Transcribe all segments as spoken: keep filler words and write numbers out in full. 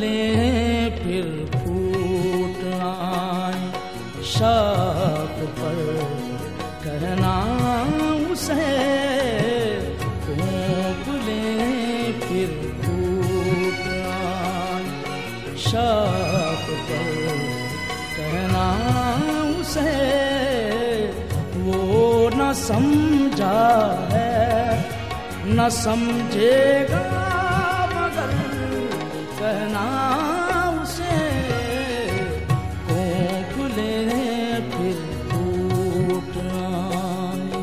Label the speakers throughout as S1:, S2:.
S1: लें फिर फूट आए शौक पर कहना उसे फूंक लें फिर फूट आए शौक पर कहना उसे वो न समझा है न समझेगा मगर कहना उसे कोंक ले फिर फूट आए।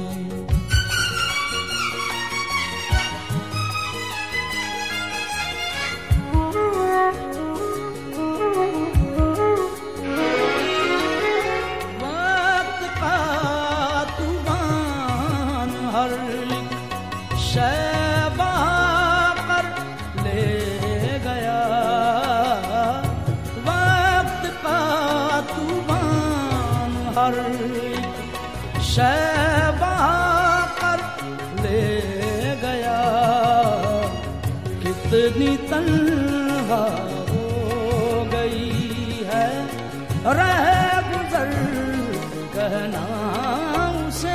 S1: वक्त का तूफान हर शैबा कर ले गया, वक्त का तूफान हर शैबा कर ले गया। कितनी तन्हा हो गई है रह गुजर कहना उसे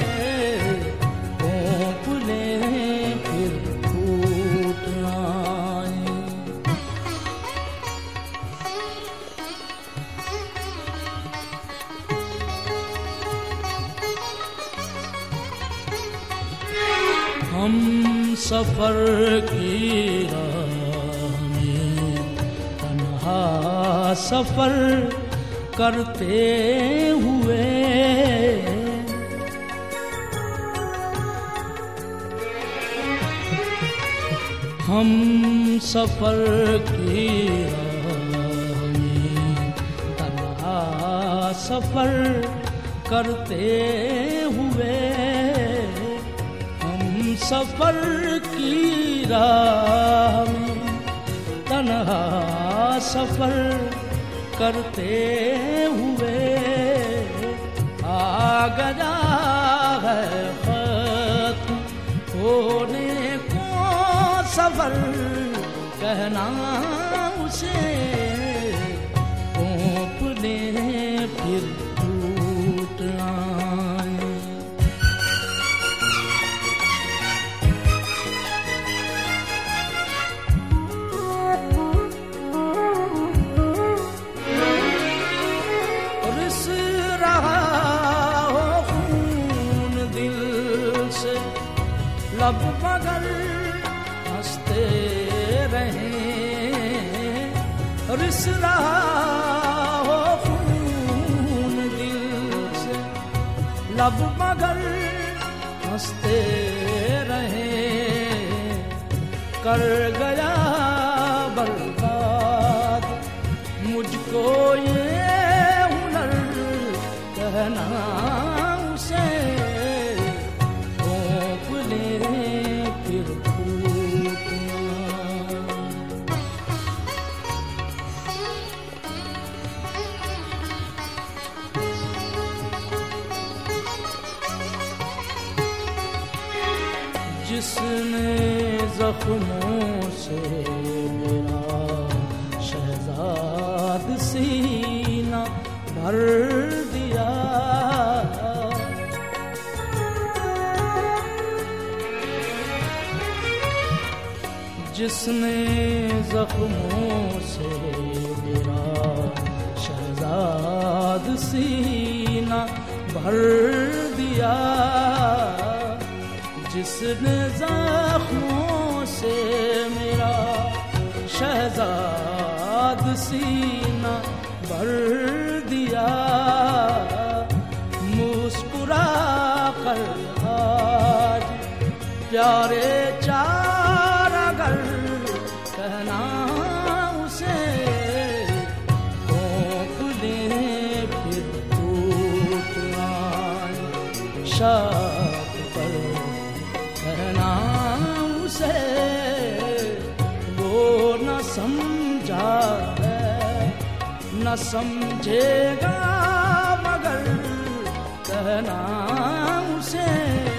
S1: हम सफर की राह में तन्हा सफर करते हुए हम सफर की राह में तन्हा सफर करते हुए सफर की राह में तन्हा सफर करते हुए आ गया है खत्म होने को सफर कहना उसे कोंप ले फिर टूट आए। लब मगर हंसते रहें, रिस रहा हो खून दिल से लब मगर हंसते रहें। कर गया बर्बाद मुझको ये हुनर कहना उसे फिर फूट जिसने जख्मों से मेरा शहजाद सीना भर दिया, जिसने जख्मों से मेरा शहजाद सीना भर दिया, जिसने जख्मों से मेरा शहजाद सीना भर दिया। मुस्कुरा कर आज प्यारे चार अगर कहना उसे कोंप ले फिर टूट आए शौक पर कहना उसे वो न समझा है न समझेगा मगर कहना उसे